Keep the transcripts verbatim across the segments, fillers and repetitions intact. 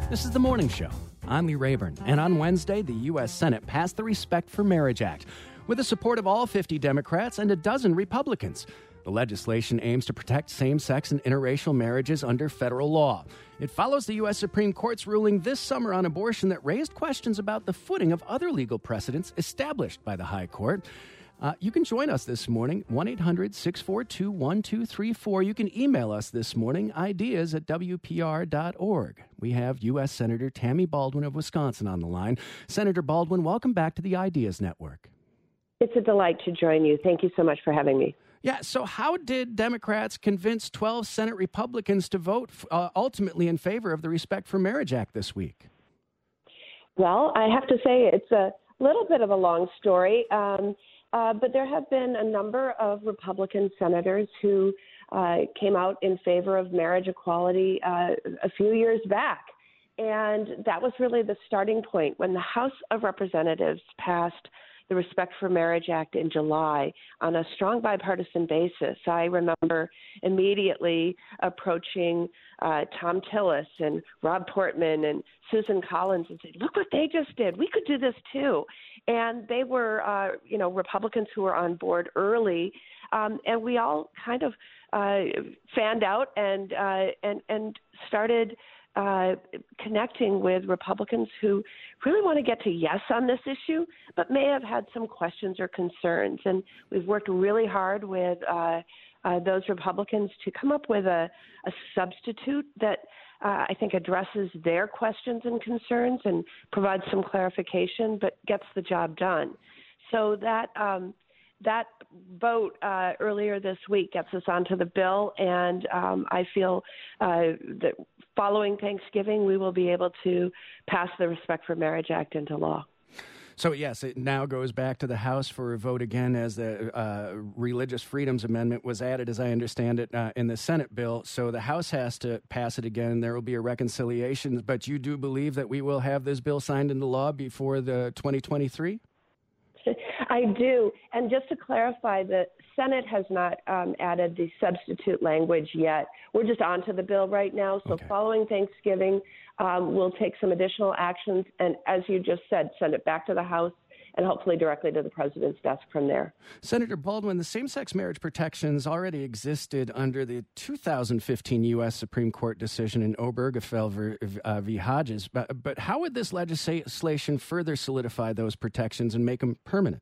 This is The Morning Show. I'm Lee Rayburn, and on Wednesday, the U S Senate passed the Respect for Marriage Act with the support of all fifty Democrats and a dozen Republicans. The legislation aims to protect same-sex and interracial marriages under federal law. It follows the U S Supreme Court's ruling this summer on abortion that raised questions about the footing of other legal precedents established by the High Court. Uh, you can join us this morning, one eight hundred six four two one two three four. You can email us this morning, ideas at W P R dot org. We have U S Senator Tammy Baldwin of Wisconsin on the line. Senator Baldwin, welcome back to the Ideas Network. It's a delight to join you. Thank you so much for having me. Yeah, so how did Democrats convince twelve Senate Republicans to vote uh, ultimately in favor of the Respect for Marriage Act this week? Well, I have to say it's a little bit of a long story. Um, Uh, but there have been a number of Republican senators who uh, came out in favor of marriage equality uh, a few years back. And that was really the starting point. When the House of Representatives passed the Respect for Marriage Act in July on a strong bipartisan basis, I remember immediately approaching uh, Tom Tillis and Rob Portman and Susan Collins and saying, look what they just did. We could do this too. And they were, uh, you know, Republicans who were on board early. Um, and we all kind of uh, fanned out and, uh, and, and started Uh, connecting with Republicans who really want to get to yes on this issue, but may have had some questions or concerns. And we've worked really hard with uh, uh, those Republicans to come up with a, a substitute that uh, I think addresses their questions and concerns and provides some clarification, but gets the job done. So that um, that vote uh, earlier this week gets us onto the bill, and um, I feel uh, that following Thanksgiving, we will be able to pass the Respect for Marriage Act into law. So, yes, it now goes back to the House for a vote again as the uh, Religious Freedoms Amendment was added, as I understand it, uh, in the Senate bill. So the House has to pass it again. There will be a reconciliation. But you do believe that we will have this bill signed into law before the twenty twenty-three? I do. And just to clarify, the Senate has not um, added the substitute language yet. We're just onto the bill right now. So okay. Following Thanksgiving, um, we'll take some additional actions. And as you just said, send it back to the House and hopefully directly to the president's desk from there. Senator Baldwin, the same-sex marriage protections already existed under the two thousand fifteen U S Supreme Court decision in Obergefell v. Uh, v. Hodges. But, but how would this legislation further solidify those protections and make them permanent?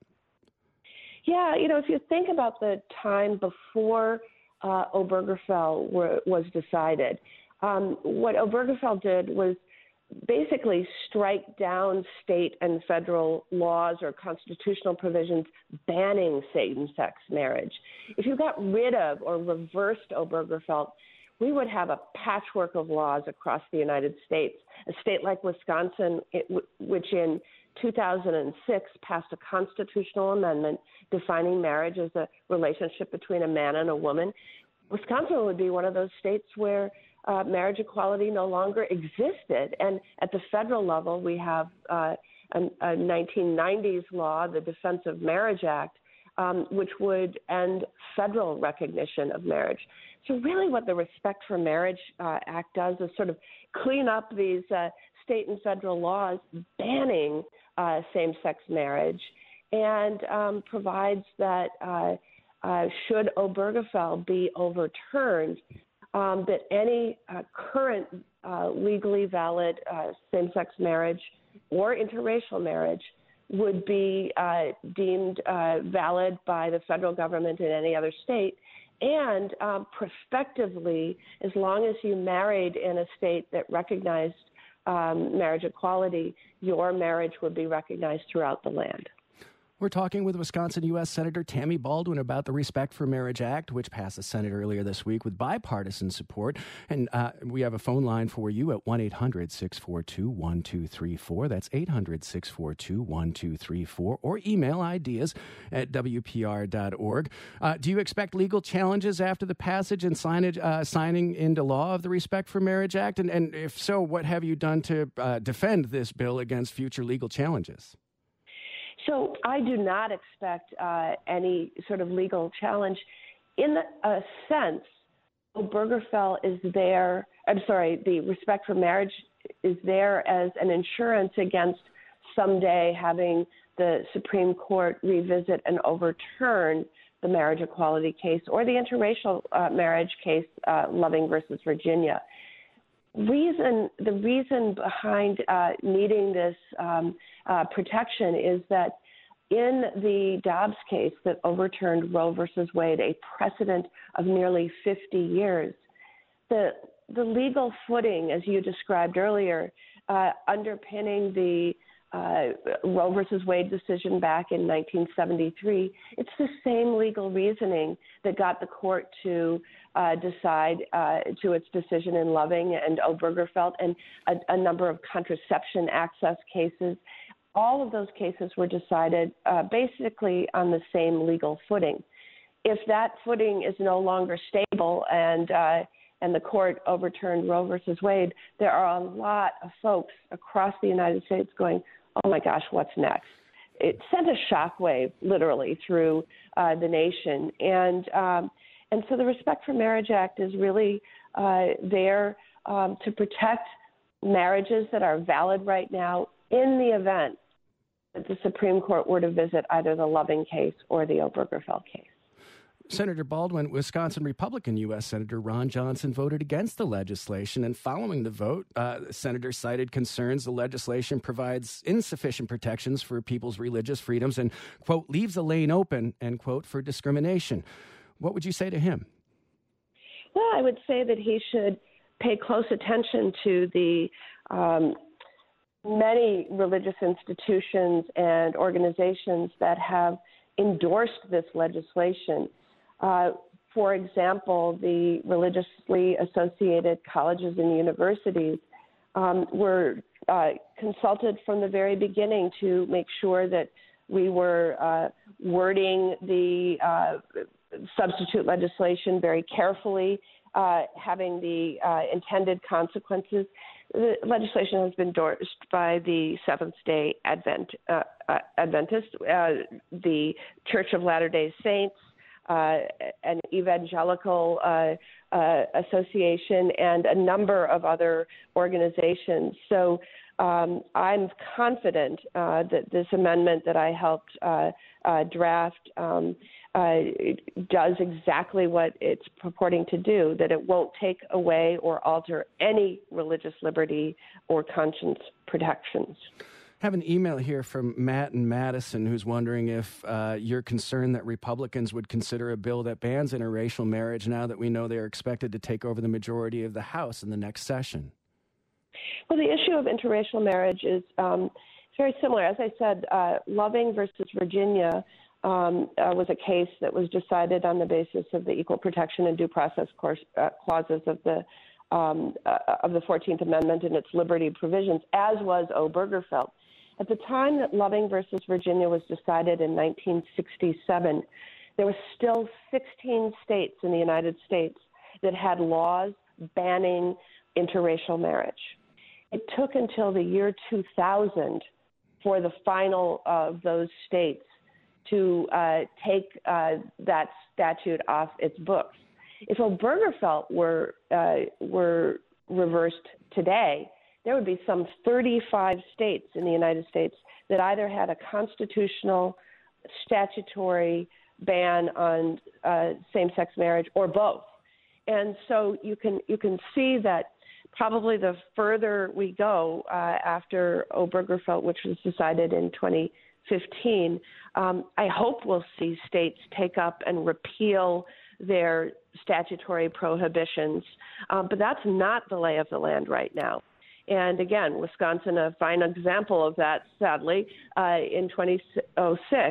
Yeah, you know, if you think about the time before uh, Obergefell were, was decided, um, what Obergefell did was basically strike down state and federal laws or constitutional provisions banning same-sex marriage. If you got rid of or reversed Obergefell, we would have a patchwork of laws across the United States. A state like Wisconsin, it, which in two thousand six passed a constitutional amendment defining marriage as a relationship between a man and a woman. Wisconsin would be one of those states where uh, marriage equality no longer existed. And at the federal level, we have uh, a, a nineteen nineties law, the Defense of Marriage Act, um, which would end federal recognition of marriage. So really what the Respect for Marriage uh, Act does is sort of clean up these uh, state and federal laws banning uh, same-sex marriage and um, provides that uh, uh, should Obergefell be overturned, um, that any uh, current uh, legally valid uh, same-sex marriage or interracial marriage would be uh, deemed uh, valid by the federal government in any other state. And um, prospectively, as long as you married in a state that recognized um, marriage equality, your marriage would be recognized throughout the land. We're talking with Wisconsin U S Senator Tammy Baldwin about the Respect for Marriage Act, which passed the Senate earlier this week with bipartisan support. And uh, we have a phone line for you at one eight hundred six four two one two three four. That's eight hundred six four two one two three four. Or email ideas at W P R dot org. Uh, do you expect legal challenges after the passage and signage, uh, signing into law of the Respect for Marriage Act? And, and if so, what have you done to uh, defend this bill against future legal challenges? So I do not expect uh, any sort of legal challenge. In a sense, Obergefell is there, I'm sorry, the Respect for Marriage is there as an insurance against someday having the Supreme Court revisit and overturn the marriage equality case or the interracial uh, marriage case, uh, Loving versus Virginia. Reason the reason behind uh, needing this um, uh, protection is that in the Dobbs case that overturned Roe versus Wade, a precedent of nearly fifty years, the the legal footing, as you described earlier, uh, underpinning the uh, Roe versus Wade decision back in nineteen seventy-three, it's the same legal reasoning that got the court to uh, decide uh, to its decision in Loving and Obergefell and a, a number of contraception access cases. All of those cases were decided uh, basically on the same legal footing. If that footing is no longer stable and uh, and the court overturned Roe versus Wade, there are a lot of folks across the United States going, oh my gosh, what's next? It sent a shockwave literally through uh, the nation. And um, and so the Respect for Marriage Act is really uh, there um, to protect marriages that are valid right now in the event that the Supreme Court were to visit either the Loving case or the Obergefell case. Senator Baldwin, Wisconsin Republican U S Senator Ron Johnson voted against the legislation, and following the vote, uh, the senator cited concerns the legislation provides insufficient protections for people's religious freedoms and, quote, leaves a lane open, end quote, for discrimination. What would you say to him? Well, I would say that he should pay close attention to the um, many religious institutions and organizations that have endorsed this legislation. Uh, for example, the religiously associated colleges and universities um, were uh, consulted from the very beginning to make sure that we were uh, wording the uh, substitute legislation very carefully, uh, having the uh, intended consequences. The legislation has been endorsed by the Seventh-day Advent, uh, uh, Adventists, uh, the Church of Latter-day Saints, uh, an evangelical uh, uh, association, and a number of other organizations. So um, I'm confident uh, that this amendment that I helped uh, uh, draft um, uh, does exactly what it's purporting to do, that it won't take away or alter any religious liberty or conscience protections. I have an email here from Matt in Madison who's wondering if uh, you're concerned that Republicans would consider a bill that bans interracial marriage now that we know they're expected to take over the majority of the House in the next session. Well, the issue of interracial marriage is um, very similar. As I said, uh, Loving versus Virginia um, uh, was a case that was decided on the basis of the equal protection and due process course, uh, clauses of the um, uh, of the fourteenth Amendment and its liberty provisions, as was Obergefell. At the time that Loving versus Virginia was decided in nineteen sixty-seven, there were still sixteen states in the United States that had laws banning interracial marriage. It took until the year two thousand for the final of those states to uh, take uh, that statute off its books. If Obergefell were uh, were reversed today, there would be some thirty-five states in the United States that either had a constitutional statutory ban on uh, same-sex marriage or both. And so you can you can see that probably the further we go uh, after Obergefell, which was decided in twenty fifteen, um, I hope we'll see states take up and repeal their statutory prohibitions. Um, but that's not the lay of the land right now. And again, Wisconsin, a fine example of that, sadly, uh, in twenty oh six,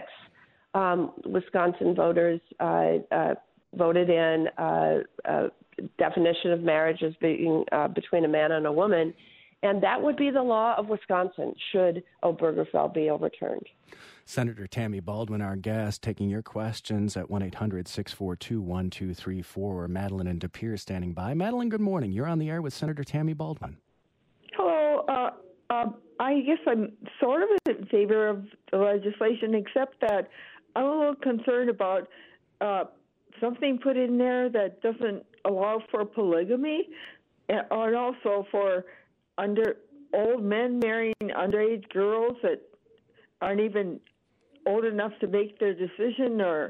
um, Wisconsin voters uh, uh, voted in uh, a definition of marriage as being uh, between a man and a woman, and that would be the law of Wisconsin should Obergefell be overturned. Senator Tammy Baldwin, our guest, taking your questions at one eight hundred six four two one two three four. Madeline and De Pere standing by. Madeline, good morning. You're on the air with Senator Tammy Baldwin. Hello. Uh, uh, I guess I'm sort of in favor of the legislation, except that I'm a little concerned about uh, something put in there that doesn't allow for polygamy and also for under old men marrying underage girls that aren't even old enough to make their decision, or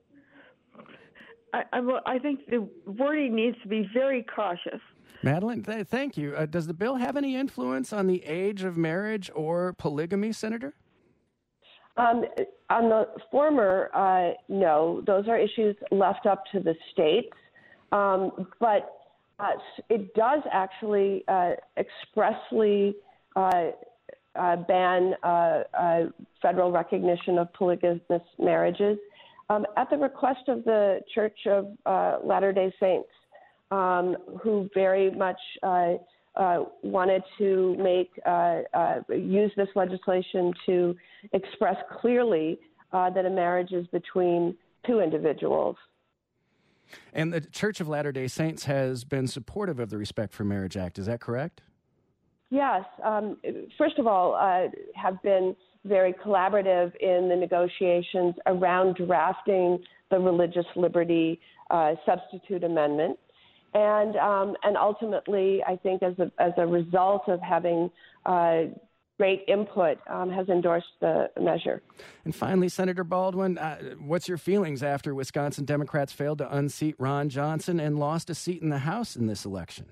I, I, I think the wording needs to be very cautious. Madeline, th- thank you. Uh, does the bill have any influence on the age of marriage or polygamy, Senator? Um, on the former, uh, no. Those are issues left up to the states. Um, but uh, it does actually uh, expressly uh, uh, ban uh, uh, federal recognition of polygamous marriages um, at the request of the Church of uh, Latter-day Saints, um, who very much uh, uh, wanted to make uh, uh, use this legislation to express clearly uh, that a marriage is between two individuals. And the Church of Latter-day Saints has been supportive of the Respect for Marriage Act. Is that correct? Yes. Um, first of all, uh, have been very collaborative in the negotiations around drafting the Religious Liberty uh, Substitute Amendment. And um, and ultimately, I think as a, as a result of having uh, great input, um, has endorsed the measure. And finally, Senator Baldwin, uh, what's your feelings after Wisconsin Democrats failed to unseat Ron Johnson and lost a seat in the House in this election?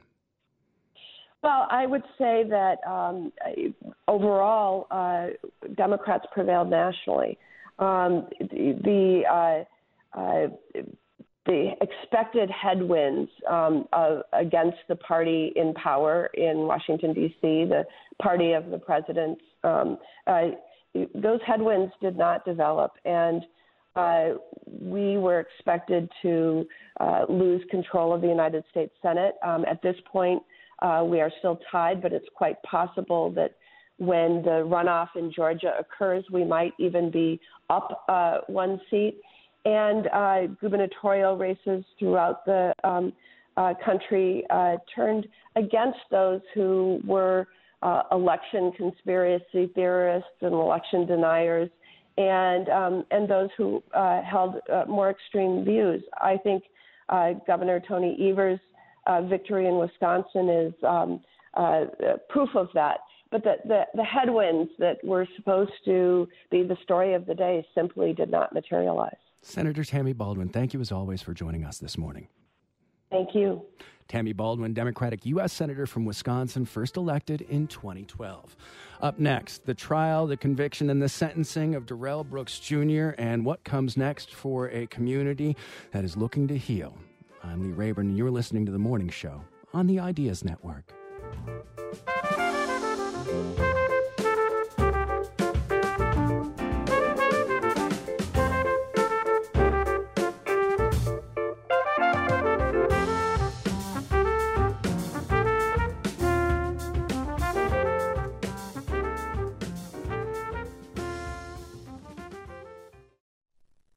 Well, I would say that um, overall, uh, Democrats prevailed nationally. Um, the uh, uh, the expected headwinds um, of, against the party in power in Washington, D C, the party of the president, um, uh, those headwinds did not develop. And uh, we were expected to uh, lose control of the United States Senate. Um, at this point, uh, we are still tied, but it's quite possible that when the runoff in Georgia occurs, we might even be up uh, one seat. And uh, gubernatorial races throughout the um, uh, country uh, turned against those who were uh, election conspiracy theorists and election deniers, and um, and those who uh, held uh, more extreme views. I think uh, Governor Tony Evers' uh, victory in Wisconsin is um, uh, proof of that. But the, the, the headwinds that were supposed to be the story of the day simply did not materialize. Senator Tammy Baldwin, thank you as always for joining us this morning. Thank you. Tammy Baldwin, Democratic U S Senator from Wisconsin, first elected in twenty twelve. Up next, the trial, the conviction, and the sentencing of Darrell Brooks Junior and what comes next for a community that is looking to heal. I'm Lee Rayburn, and you're listening to The Morning Show on the Ideas Network.